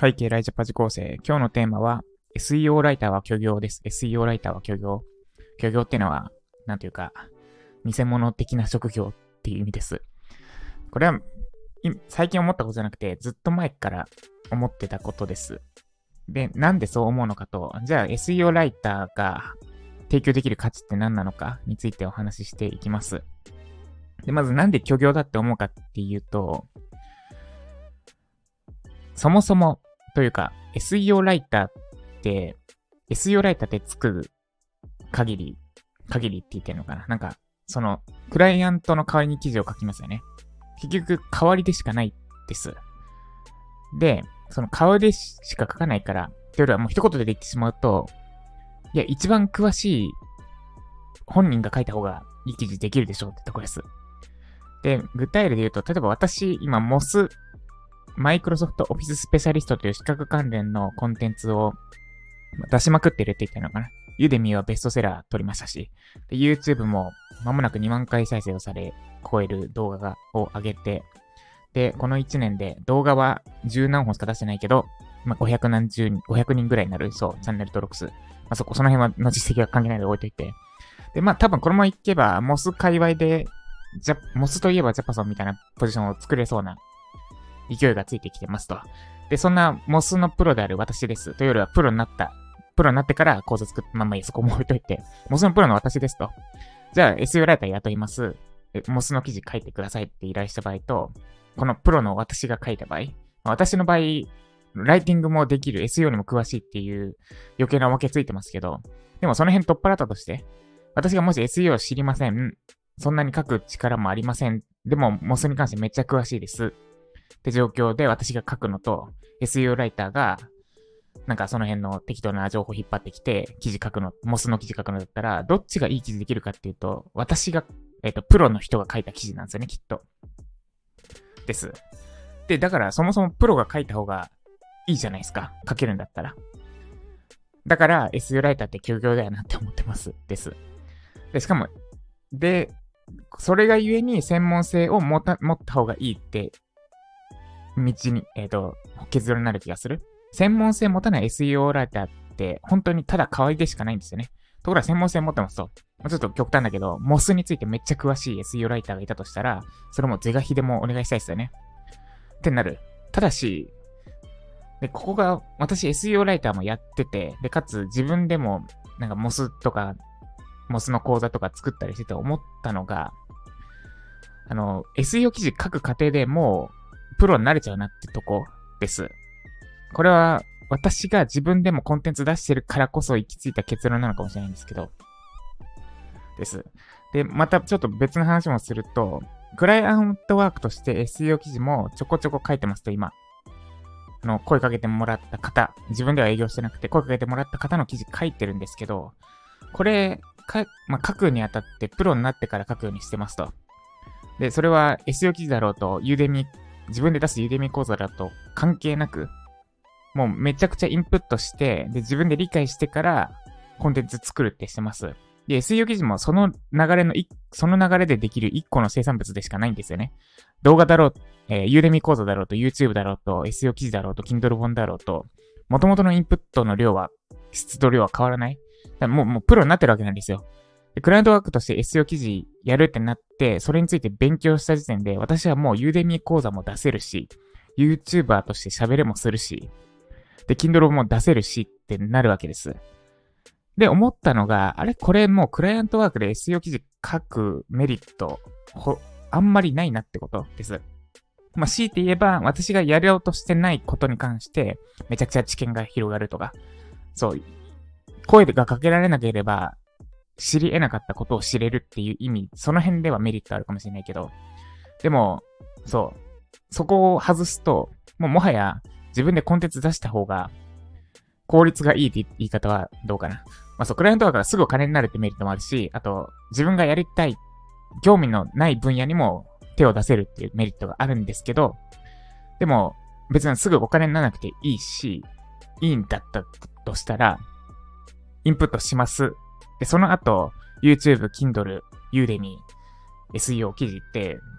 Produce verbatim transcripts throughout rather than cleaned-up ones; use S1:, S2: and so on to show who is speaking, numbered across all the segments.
S1: 会計ライジャパ受講生。今日のテーマは エスイーオー ライターは虚業です。エスイーオー ライターは虚業。虚業っていうのは、なんていうか、偽物的な職業っていう意味です。これは、最近思ったことじゃなくて、ずっと前から思ってたことです。で、なんでそう思うのかと、じゃあ エスイーオー ライターが提供できる価値って何なのかについてお話ししていきます。で、まずなんで虚業だって思うかっていうと、そもそもというか エスイーオー ライターって エスイーオー ライターってつく限り限りって言ってるのかな、なんかそのクライアントの代わりに記事を書きますよね。結局代わりでしかないです。で、その代わりでしか書かないから、というよりはもう一言で言ってしまうと、いや一番詳しい本人が書いた方がいい記事できるでしょうってとこです。で、具体例で言うと、例えば私今モスマイクロソフトオフィススペシャリストという資格関連のコンテンツを出しまくってるって言ったのかな。ユデミーはベストセラー取りましたし、で YouTube も間もなくにまんかい再生をされ、超える動画がを上げて、で、このいちねんで動画はじゅうなんほんしか出してないけど、まあ、ごひゃくなんじゅうにん、ごひゃくにんぐらいになる、そう、チャンネル登録数。まあ、そこ、その辺はの実績は関係ないので置いといて。で、まあ多分このままいけば、モス界隈で、じゃ、モスといえばジャパソンみたいなポジションを作れそうな勢いがついてきてますと。で、そんなモスのプロである私です。というよりはプロになった、プロになってから講座作って、まあまあいい、そこも置いといて、モスのプロの私ですと。じゃあ エスイーオー ライター雇います。モスの記事書いてくださいって依頼した場合と、このプロの私が書いた場合、私の場合、ライティングもできる エスイーオー にも詳しいっていう余計なわけついてますけど、でもその辺取っ払ったとして、私がもし エスイーオー を知りません、そんなに書く力もありません、でもモスに関してめっちゃ詳しいですって状況で私が書くのと、エスイーオー ライターがなんかその辺の適当な情報引っ張ってきて記事書くの、モスの記事書くのだったらどっちがいい記事できるかっていうと、私がえっとプロの人が書いた記事なんですよね、きっとです。で、だからそもそもプロが書いた方がいいじゃないですか、書けるんだったら。だから エスイーオー ライターって虚業だよなって思ってますですで、しかもでそれがゆえに専門性を持た持った方がいいって道にえっと結論になる気がする。専門性持たない エスイーオー ライターって本当にただ代わりでしかないんですよね。ところが専門性持ってますと、ちょっと極端だけど、モスについてめっちゃ詳しい エスイーオー ライターがいたとしたら、それも是が非でもお願いしたいですよね。ってなる。ただし、で、ここが、私 エスイーオー ライターもやってて、で、かつ自分でも、なんかモスとか、モスの講座とか作ったりしてて思ったのが、あの、エスイーオー 記事書く過程でもう、プロになれちゃうなってとこです。これは、私が自分でもコンテンツ出してるからこそ行き着いた結論なのかもしれないんですけど、です。で、またちょっと別の話もすると、クライアントワークとして エスイーオー 記事もちょこちょこ書いてますと、今。あの、声かけてもらった方、自分では営業してなくて声かけてもらった方の記事書いてるんですけど、これ、かまあ、書くにあたってプロになってから書くようにしてますと。で、それは エスイーオー 記事だろうと、ユーデミ、自分で出すユーデミ講座だと関係なく、もうめちゃくちゃインプットして、で、自分で理解してからコンテンツ作るってしてます。で、エスイーオー 記事もその流れの、その流れでできる一個の生産物でしかないんですよね。動画だろう、えー、ユーデミ講座だろうと、YouTube だろうと、エスイーオー 記事だろうと、Kindle 本だろうと、元々のインプットの量は、質と量は変わらない。だからもう、もうプロになってるわけなんですよ。で、クライアントワークとして エスイーオー 記事やるってなって、それについて勉強した時点で、私はもうユーデミ講座も出せるし、YouTuber として喋れもするし、で、Kindle も出せるしってなるわけです。で、思ったのが、あれこれもうクライアントワークで エスイーオー 記事書くメリット、ほ、あんまりないなってことです。まあ、強いて言えば、私がやろうとしてないことに関して、めちゃくちゃ知見が広がるとか、そう、声がかけられなければ、知り得なかったことを知れるっていう意味、その辺ではメリットあるかもしれないけど、でも、そう、そこを外すと、もうもはや自分でコンテンツ出した方が効率がいいって言い方はどうかな。まあそう、クライアントワークがすぐお金になるってメリットもあるし、あと、自分がやりたい、興味のない分野にも手を出せるっていうメリットがあるんですけど、でも、別にすぐお金にならなくていいし、いいんだったとしたら、インプットします。で、その後、YouTube、Kindle、Udemy、エスイーオー 記事って、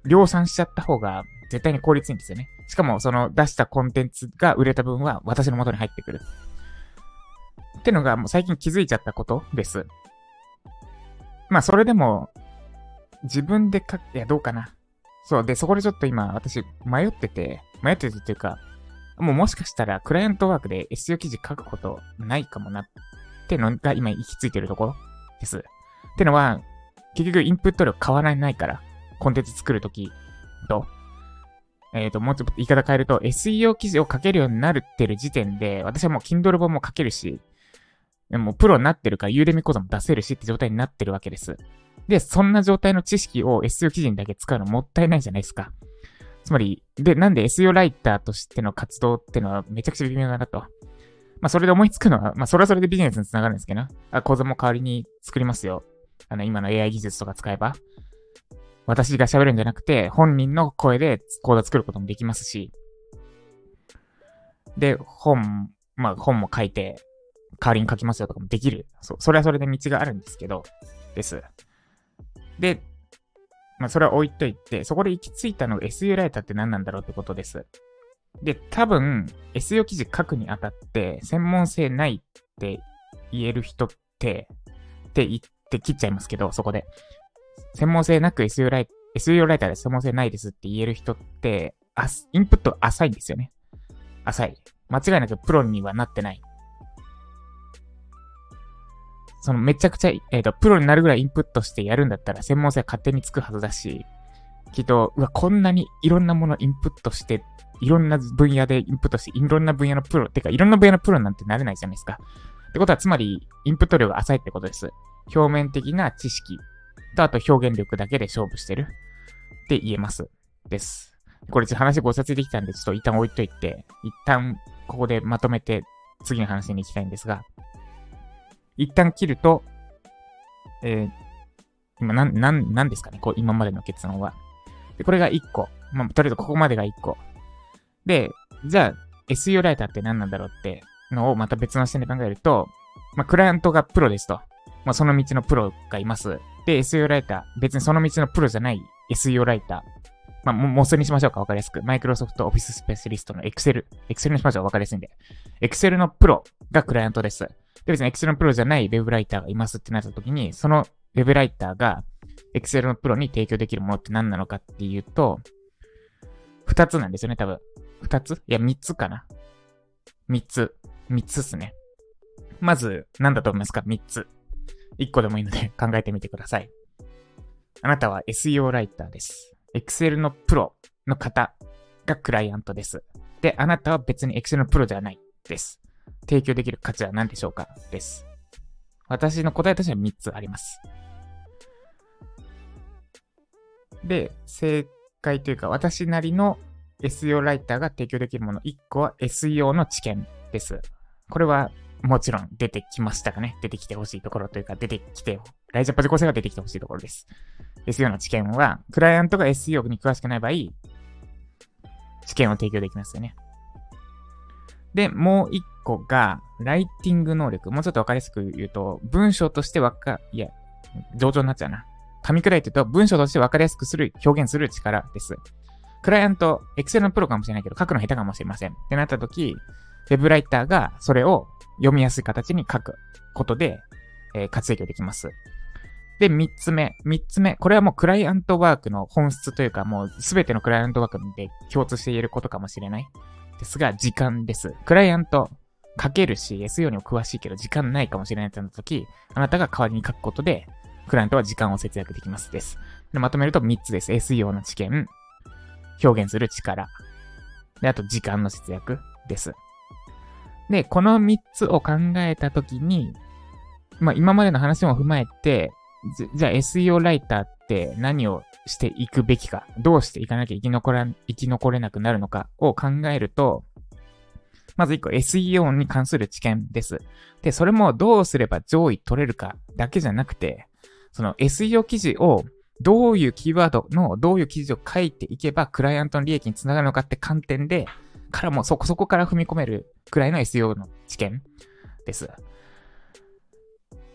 S1: 量産しちゃった方が絶対に効率いいんですよね。しかもその出したコンテンツが売れた分は私の元に入ってくる。ってのがもう最近気づいちゃったことです。まあそれでも自分で書く、いやどうかな。そう。で、そこでちょっと今私迷ってて、迷っててっていうか、もうもしかしたらクライアントワークで エスイーオー 記事書くことないかもなってのが今行き着いてるところです。ってのは、結局インプット量変わらないから、コンテンツ作るときと、えっと、もうちょっと言い方変えると、エスイーオー 記事を書けるようになるってる時点で、私はもう Kindle 本も書けるし、もうプロになってるから、ユーデミ講座も出せるしって状態になってるわけです。で、そんな状態の知識を エスイーオー 記事にだけ使うのもったいないじゃないですか。つまり、で、なんで エスイーオー ライターとしての活動ってのはめちゃくちゃ微妙だなと。まあ、それで思いつくのは、まあ、それはそれでビジネスにつながるんですけど、あ、講座も代わりに作りますよ。あの、今の エーアイ 技術とか使えば。私が喋るんじゃなくて、本人の声で講座作ることもできますし。で、本、まあ、本も書いて、代わりに書きますよとかもできる。そう、それはそれで道があるんですけど、です。で、まあ、それは置いといて、そこで行き着いたのが エスイーオー ライターって何なんだろうってことです。で、多分、エスイーオー 記事書くにあたって、専門性ないって言える人って、って言って切っちゃいますけど、そこで。専門性なく エスイーオー ライ、エスイーオー ライターで専門性ないですって言える人って、あ、インプット浅いんですよね。浅い。間違いなくプロにはなってない。そのめちゃくちゃ、えっと、プロになるぐらいインプットしてやるんだったら専門性勝手につくはずだし、きっと、うわ、こんなにいろんなものインプットして、いろんな分野でインプットして、いろんな分野のプロ、てか、いろんな分野のプロなんてなれないじゃないですか。ってことは、つまり、インプット量が浅いってことです。表面的な知識と、あと表現力だけで勝負してるって言えます。です。これちょっと話ご説明できたんで、ちょっと一旦置いといて、一旦ここでまとめて次の話に行きたいんですが、一旦切ると、えー、今、なん、なん、なんですかね、こう、今までの結論は。で、これがいっこ。まあ、とりあえずここまでがいっこ。で、じゃあ、エスイーオー ライターって何なんだろうってのをまた別の視点で考えると、まあ、クライアントがプロですと。まあ、その道のプロがいます。で、エスイーオー ライター、別にその道のプロじゃない エスイーオー ライター。まあ、モスにしましょうか、わかりやすく。マイクロソフトオフィススペシャリストの Excel。Excel にしましょう、わかりやすいんで。Excel のプロがクライアントです。で、別に Excel のプロじゃない Web ライターがいますってなった時に、その Web ライターが Excel のプロに提供できるものって何なのかっていうと、二つなんですよね、多分。二ついや、三つかな。三つ。三つっすね。まず、何だと思いますか？三つ。一個でもいいので考えてみてください。あなたは エスイーオー ライターです。Excel のプロの方がクライアントです。で、あなたは別に Excel のプロではないです。提供できる価値は何でしょうか？です。私の答えとしてはみっつあります。で、正解というか私なりの エスイーオー ライターが提供できるものいっこは エスイーオー の知見です。これはもちろん出てきましたかね。出てきてほしいところというか出てきて、ライジャパ受講生が出てきてほしいところです。エスイーオー の知見は、クライアントが エスイーオー に詳しくない場合、知見を提供できますよね。で、もう一個が、ライティング能力。もうちょっとわかりやすく言うと、文章としてわか、いや、上々になっちゃうな。噛み砕いて言うと、文章としてわかりやすくする、表現する力です。クライアント、Excel のプロかもしれないけど、書くの下手かもしれません。ってなった時、Web ライターがそれを読みやすい形に書くことで、えー、活躍できます。で、三つ目。三つ目。これはもうクライアントワークの本質というか、もうすべてのクライアントワークで共通して言えることかもしれない。ですが、時間です。クライアント書けるし、エスイーオー にも詳しいけど、時間ないかもしれないってなった時、あなたが代わりに書くことで、クライアントは時間を節約できますです。で、まとめるとみっつです。エスイーオー の知見、表現する力。で、あと時間の節約です。で、このみっつを考えたときに、まあ今までの話も踏まえて、じゃあ エスイーオー ライターって何をしていくべきか、どうしていかなきゃ生き残ら、生き残れなくなるのかを考えると、まずいっこ エスイーオー に関する知見です。で、それもどうすれば上位取れるかだけじゃなくて、その エスイーオー 記事をどういうキーワードのどういう記事を書いていけばクライアントの利益につながるのかって観点で、からもそこそこから踏み込めるくらいの エスイーオー の知見です。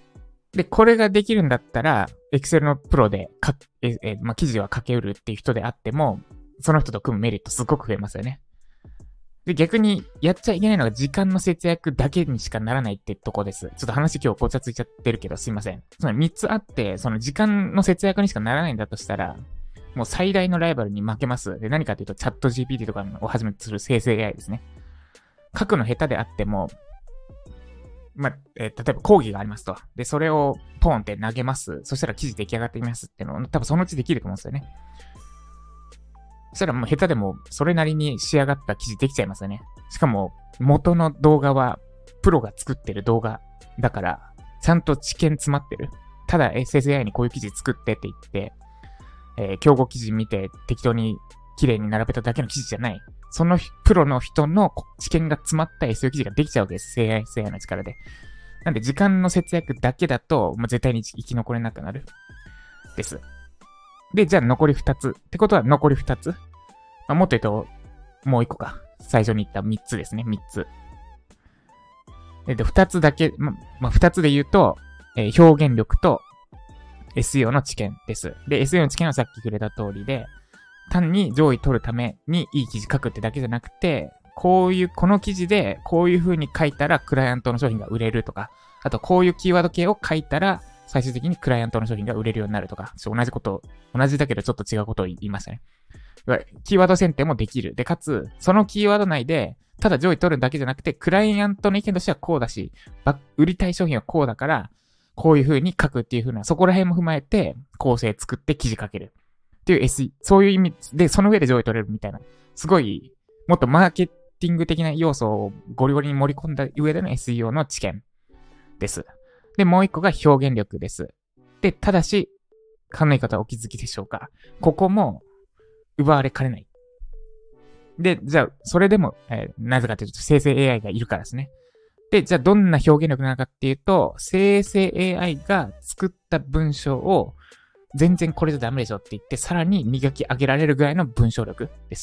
S1: で、これができるんだったら、Excel のプロでか、え、え、まあ、記事は書けうるっていう人であっても、その人と組むメリットすごく増えますよね。で、逆に、やっちゃいけないのが時間の節約だけにしかならないってとこです。ちょっと話今日ごちゃついちゃってるけど、すいません。そのみっつあって、その時間の節約にしかならないんだとしたら、もう最大のライバルに負けます。で、何かというと、チャット ジーピーティー とかをはじめとする生成 エーアイ ですね。書くの下手であっても、まあ、えー、例えば講義がありますと。で、それをポンって投げます。そしたら記事出来上がっていますっていうのを、多分そのうちできると思うんですよね。そしたらもう下手でもそれなりに仕上がった記事できちゃいますよね。しかも元の動画はプロが作ってる動画だから、ちゃんと知見詰まってる。ただ エスエスエーアイ にこういう記事作ってって言って、えー、競合記事見て適当に綺麗に並べただけの記事じゃない。そのプロの人の知見が詰まった エスイーオー 記事ができちゃうわけです。エーアイ、エスエーアイ の力で。なんで時間の節約だけだと、まあ、絶対に生き残れなくなる。です。で、じゃあ残りふたつ。ってことは残りふたつ。まあ、もっと言うと、もういっこか。最初に言ったみっつですね。みっつ。で、ふたつだけ、ま、まあ、ふたつで言うと、えー、表現力と エスイーオー の知見です。で、エスイーオー の知見はさっき触れた通りで、単に上位取るためにいい記事書くってだけじゃなくて、こういう、この記事でこういう風に書いたらクライアントの商品が売れるとか、あとこういうキーワード系を書いたら最終的にクライアントの商品が売れるようになるとか、同じこと、同じだけどちょっと違うことを言いましたね。キーワード選定もできる。で、かつ、そのキーワード内で、ただ上位取るだけじゃなくて、クライアントの意見としてはこうだし、売りたい商品はこうだから、こういう風に書くっていう風な、そこら辺も踏まえて、構成作って記事書ける。っていう エスイー、そういう意味で、その上で上位取れるみたいな、すごい、もっとマーケティング的な要素をゴリゴリに盛り込んだ上での エスイーオー の知見です。で、もう一個が表現力です。で、ただし、勘のいい方はお気づきでしょうか。ここも、奪われかねない。で、じゃあ、それでも、えー、なぜかというと、生成 エーアイ がいるからですね。で、じゃあ、どんな表現力なのかっていうと、生成 エーアイ が作った文章を、全然これじゃダメでしょって言って、さらに磨き上げられるぐらいの文章力です。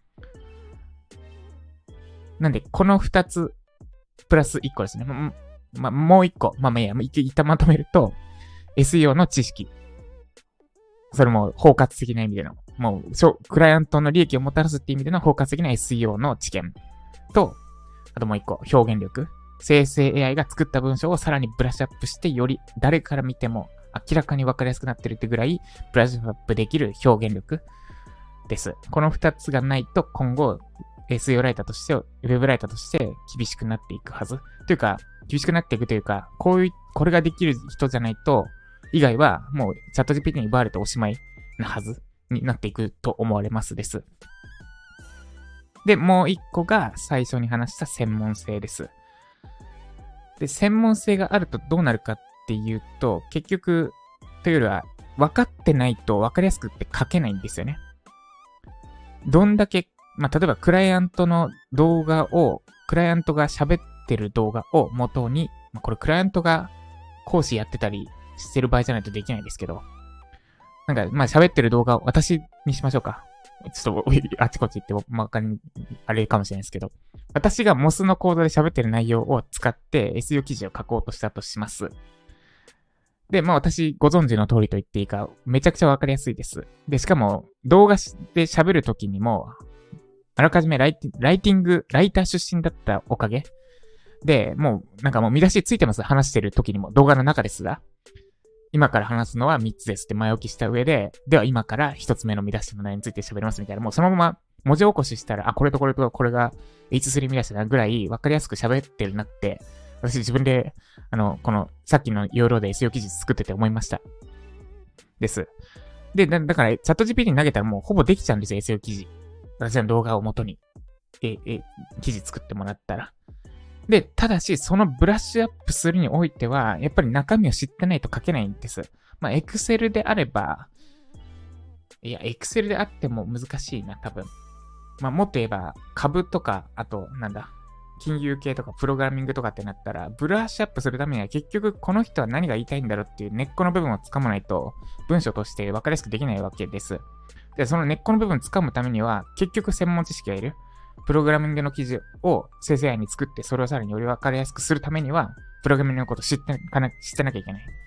S1: なんで、この二つ、プラス一個ですね。ま、ま、もう一個。まあまあいいや、一旦まとめると、エスイーオー の知識。それも包括的な意味での、もう、クライアントの利益をもたらすっていう意味での包括的な エスイーオー の知見と、あともう一個、表現力。生成 エーアイ が作った文章をさらにブラッシュアップして、より誰から見ても明らかに分かりやすくなってるってぐらい、ブラッシュアップできる表現力です。この二つがないと今後、エスイーオー ライターとして、ウェブライターとして厳しくなっていくはず。というか、厳しくなっていくというか、こういう、これができる人じゃないと、以外はもうチャット ジーピーティー に奪われておしまいなはずになっていくと思われますです。で、もう一個が最初に話した専門性です。で、専門性があるとどうなるかっていうと、結局、というよりは、分かってないと分かりやすくって書けないんですよね。どんだけ、まあ、例えばクライアントの動画を、クライアントが喋ってる動画を元に、まあ、これクライアントが講師やってたりしてる場合じゃないとできないですけど、なんか、まあ、喋ってる動画を私にしましょうか。ちょっと、あちこち行っても、まあ、あれかもしれないですけど、私が モス のコードで喋ってる内容を使って エスイーオー 記事を書こうとしたとします。で、まあ私ご存知の通りと言っていいか、めちゃくちゃわかりやすいです。で、しかも動画で喋るときにも、あらかじめライティライティング、ライター出身だったおかげで、もうなんかもう見出しついてます。話してるときにも動画の中ですが、今から話すのはみっつですって前置きした上で、では今からひとつめの見出しの内容について喋りますみたいな、もうそのまま文字起こししたら、あ、これとこれとこれが エイチスリー 見出しだぐらいわかりやすく喋ってるなって、私自分で、あの、この、さっきの要領で エスイーオー 記事作ってて思いました。です。で、だ, だから、チャット ジーピーティー に投げたらもうほぼできちゃうんですよ、エスイーオー 記事。私の動画を元に、え、え、記事作ってもらったら。で、ただし、そのブラッシュアップするにおいては、やっぱり中身を知ってないと書けないんです。まあ、Excel であれば、いや、Excel であっても難しいな、多分。まあ、もっと言えば、株とか、あと、なんだ、金融系とかプログラミングとかってなったら、ブラッシュアップするためには結局この人は何が言いたいんだろうっていう根っこの部分をつかまないと文章として分かりやすくできないわけです。で、その根っこの部分をつかむためには結局専門知識がいる。プログラミングの記事を生成 エーアイ に作ってそれをさらにより分かりやすくするためにはプログラミングのことを知ってかな、知ってなきゃいけない。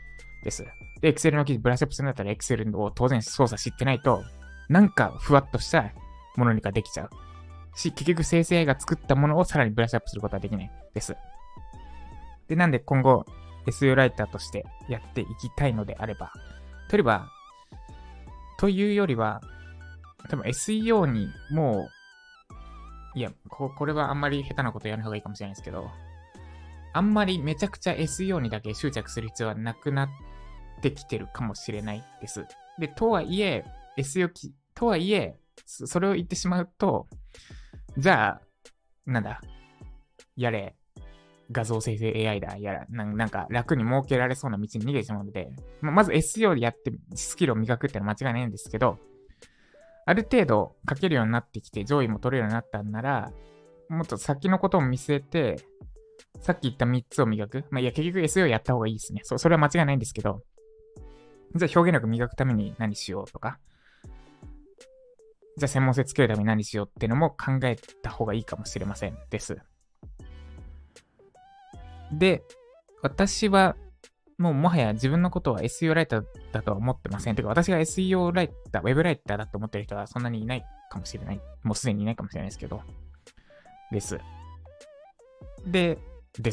S1: です。で、Excel の記事ブラッシュアップするんだったら Excel を当然操作知ってないと、なんかふわっとしたものにができちゃう。し、結局生成 エーアイ が作ったものをさらにブラッシュアップすることはできないです。で、なんで今後 エスイーオー ライターとしてやっていきたいのであれば、といえば、というよりは、多分 エスイーオー にもう、いや、こ、これはあんまり下手なことやる方がいいかもしれないですけど、あんまりめちゃくちゃ エスイーオー にだけ執着する必要はなくなってきてるかもしれないです。で、とはいえ、エスイーオー き、とはいえ、それを言ってしまうと、じゃあ、なんだ、やれ、画像生成 エーアイ だ、やら、なんか楽に設けられそうな道に逃げてしまうので、まず エスイーオー でやってスキルを磨くってのは間違いないんですけど、ある程度書けるようになってきて上位も取れるようになったんなら、もっと先のことを見据えて、さっき言ったみっつを磨く。まあ、いや、結局 エスイーオー やった方がいいですね。そ、それは間違いないんですけど、じゃあ表現力磨くために何しようとか、じゃあ専門性つけるために何しようっていうのも考えた方がいいかもしれませんです。で、私はもうもはや自分のことは エスイーオー ライターだとは思ってません。てか私が エスイーオー ライター、ウェブライターだと思ってる人はそんなにいないかもしれない。もうすでにいないかもしれないですけど。です。で、です。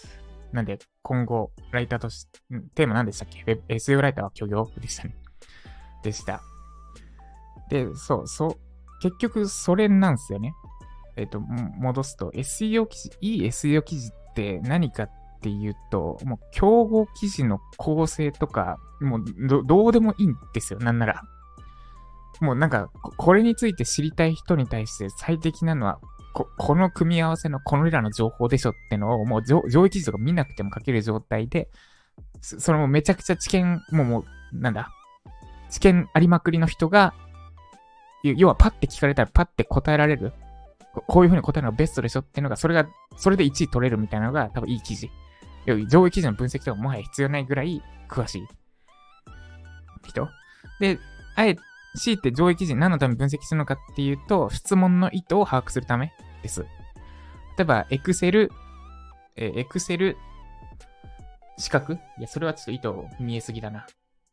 S1: なんで今後、ライターとして、テーマ何でしたっけ？ エスイーオー ライターは許容でしたね。でした。で、そう、そう、結局それなんですよね。えっと、戻すと、エスイーオー 記事、いい エスイーオー 記事って何かっていうと、もう競合記事の構成とか、もう ど, どうでもいいんですよ、なんなら。もうなんか、これについて知りたい人に対して最適なのは、こ, この組み合わせのこのらの情報でしょってのを、もう上位記事とか見なくても書ける状態で、それもめちゃくちゃ知見、もうもう、なんだ、知見ありまくりの人が、要はパッて聞かれたらパッて答えられる。こういう風に答えるのがベストでしょっていうのが、それが、それでいちい取れるみたいなのが多分いい記事。上位記事の分析とかもはや必要ないぐらい詳しい人。で、あえて、強いて上位記事何のために分析するのかっていうと、質問の意図を把握するためです。例えば、Excel、えー、Excel、四角？いや、それはちょっと意図見えすぎだな。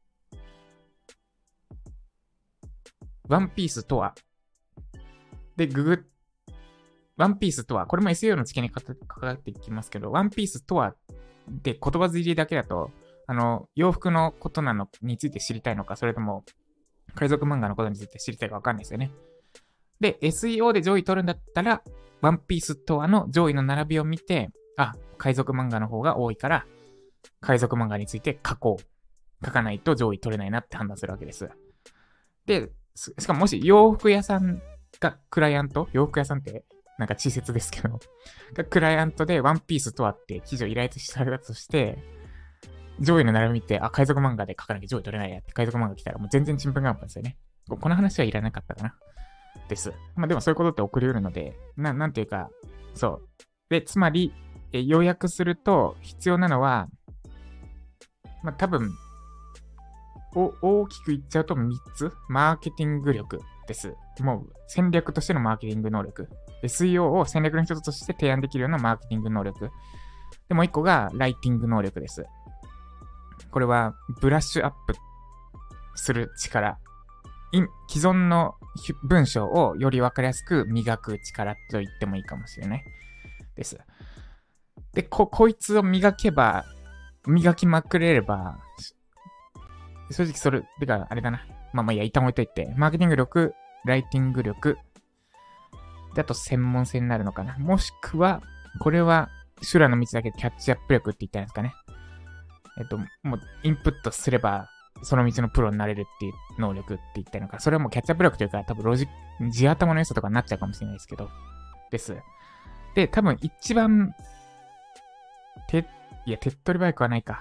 S1: ワンピースとは、で、ググ、ワンピースとは、これも エスイーオー の知見にかかっていきますけど、ワンピースとは、で、言葉尻だけだと、あの、洋服のことなのについて知りたいのか、それとも、海賊漫画のことについて知りたいかわかんないですよね。で、エスイーオー で上位取るんだったら、ワンピースとはの上位の並びを見て、あ、海賊漫画の方が多いから、海賊漫画について書こう。書かないと上位取れないなって判断するわけです。で、しかももし洋服屋さんがクライアント、洋服屋さんってなんか稚拙ですけど、がクライアントでワンピースとはって記事を依頼されたとして、上位の並び見て、あ、海賊漫画で書かなきゃ上位取れないやって、海賊漫画来たらもう全然チンプンガンパンですよね。この話はいらなかったかな。です。まあでもそういうことって起こり得るので、な、なんていうか、そう。で、つまり、え要約すると必要なのは、まあ多分、お大きく言っちゃうとみっつ、マーケティング力です。もう戦略としてのマーケティング能力。エスイーオー を戦略の一つとして提案できるようなマーケティング能力。で、もう一個がライティング能力です。これはブラッシュアップする力。既存の文章をより分かりやすく磨く力と言ってもいいかもしれないです。で、こ、こいつを磨けば、磨きまくれれば、正直それ、てかあれだな。まあまあいや、一旦置いといて、マーケティング力、ライティング力、であと専門性になるのかな。もしくは、これは修羅の道だけでキャッチアップ力って言ったんですかね。えっと、もうインプットすれば、その道のプロになれるっていう能力って言ったのか。それはもうキャッチアップ力というか、多分ロジック、地頭の良さとかになっちゃうかもしれないですけど。です。で、多分一番、て、いや、手っ取り早くはないか。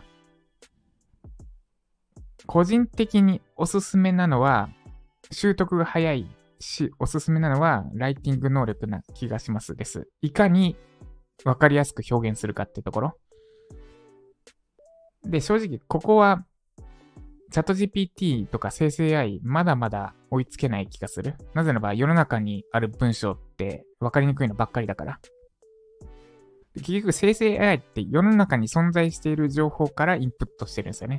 S1: 個人的におすすめなのは、習得が早いし、おすすめなのは、ライティング能力な気がしますです。いかにわかりやすく表現するかってところ。で、正直、ここは、チャット ジーピーティー とか生成 エーアイ、まだまだ追いつけない気がする。なぜならば、世の中にある文章って分かりにくいのばっかりだから。結局、生成 エーアイ って世の中に存在している情報からインプットしてるんですよね。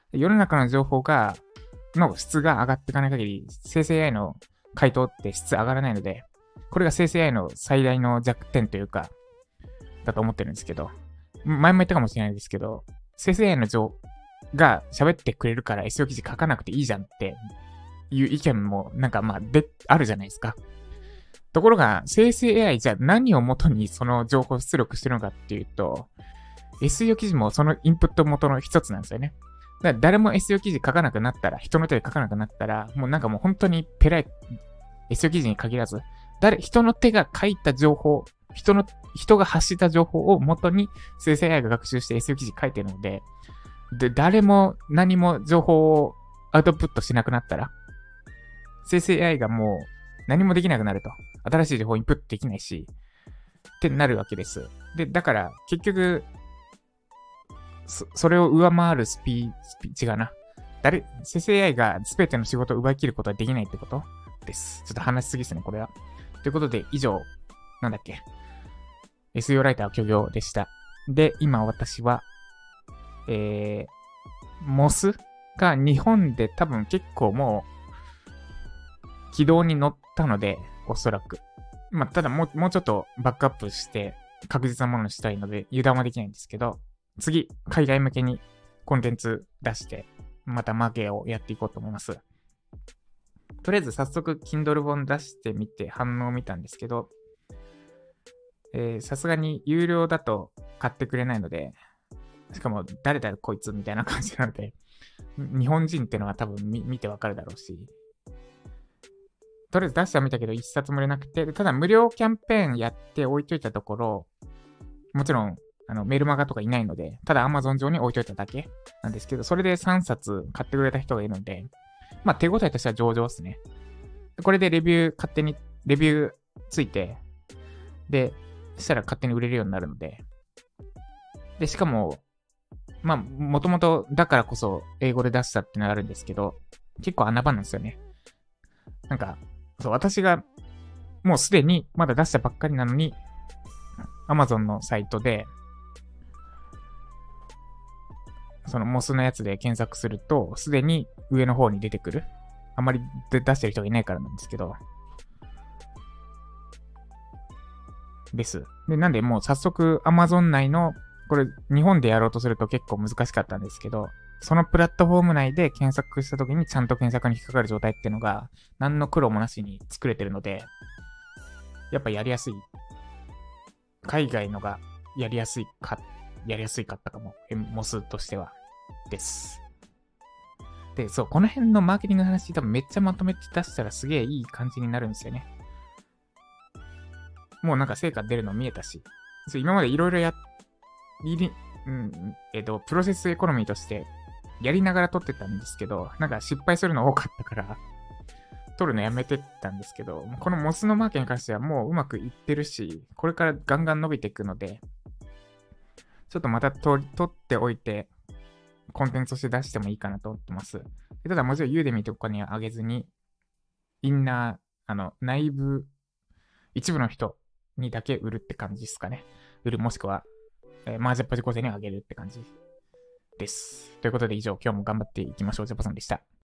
S1: 世の中の情報が、の質が上がっていかない限り、生成 エーアイ の回答って質上がらないので、これが生成 エーアイ の最大の弱点というか、だと思ってるんですけど、前も言ったかもしれないですけど、生成 エーアイ の情が喋ってくれるから エスイーオー 記事書かなくていいじゃんっていう意見もなんかまあで、あるじゃないですか。ところが、生成 エーアイ じゃ何を元にその情報を出力してるのかっていうと、エスイーオー 記事もそのインプット元の一つなんですよね。だから誰も エスイーオー 記事書かなくなったら、人の手で書かなくなったら、もうなんかもう本当にペライ、エスイーオー 記事に限らず、誰、人の手が書いた情報、人の、人が発した情報を元に生成 エーアイ が学習して エスイーオー 記事書いてるので、で、誰も何も情報をアウトプットしなくなったら、生成 エーアイ がもう何もできなくなると。新しい情報をインプットできないし、ってなるわけです。で、だから結局、そ, それを上回るスピー、スピーチがな。誰、生成 エーアイ が全ての仕事を奪い切ることはできないってことです。ちょっと話しすぎですね、これは。ということで、以上、なんだっけ。エスイーオー ライター許容でした。で、今私は、えー、モスが日本で多分結構もう、軌道に乗ったので、おそらく。まあ、ただもう、もうちょっとバックアップして、確実なものにしたいので、油断はできないんですけど、次、海外向けにコンテンツ出して、またマーケをやっていこうと思います。とりあえず早速、Kindle 本出してみて反応を見たんですけど、さすがに有料だと買ってくれないので、しかも誰だよこいつみたいな感じなので、日本人ってのは多分見てわかるだろうし、とりあえず出してはみたけど一冊も売れなくて、ただ無料キャンペーンやって置いといたところ、もちろんあのメルマガとかいないので、ただ Amazon 上に置いといただけなんですけど、それでさんさつ買ってくれた人がいるので、まあ手応えとしては上々ですね。これでレビュー勝手に、レビューついて、で、したら勝手に売れるようになるので、で、しかも、まあ、もともとだからこそ英語で出したっていうのがあるんですけど、結構穴場なんですよね。なんか、そう、私がもうすでにまだ出したばっかりなのに、Amazon のサイトで、そのモスのやつで検索すると、すでに上の方に出てくる。あまり出してる人がいないからなんですけど。です。で、なんでもう早速 Amazon 内の、これ日本でやろうとすると結構難しかったんですけど、そのプラットフォーム内で検索した時にちゃんと検索に引っかかる状態っていうのが、何の苦労もなしに作れてるので、やっぱやりやすい。海外のがやりやすいか、やりやすいかったかも。モスとしては。です。で、そう、この辺のマーケティングの話多分めっちゃまとめて出したらすげえいい感じになるんですよね。もうなんか成果出るの見えたし、そう今までいろいろやっ、うん、えっと、プロセスエコノミーとしてやりながら撮ってたんですけど、なんか失敗するの多かったから、撮るのやめてったんですけど、このモスのマーケに関してはもううまくいってるし、これからガンガン伸びていくので、ちょっとまた撮っておいて、コンテンツとして出してもいいかなと思ってます。ただもちろんユーデミとかには上げずに、インナー、あの、内部、一部の人にだけ売るって感じですかね。売るもしくは、えー、マージャッパジコーセに上げるって感じです。ということで以上、今日も頑張っていきましょう。ジャパさんでした。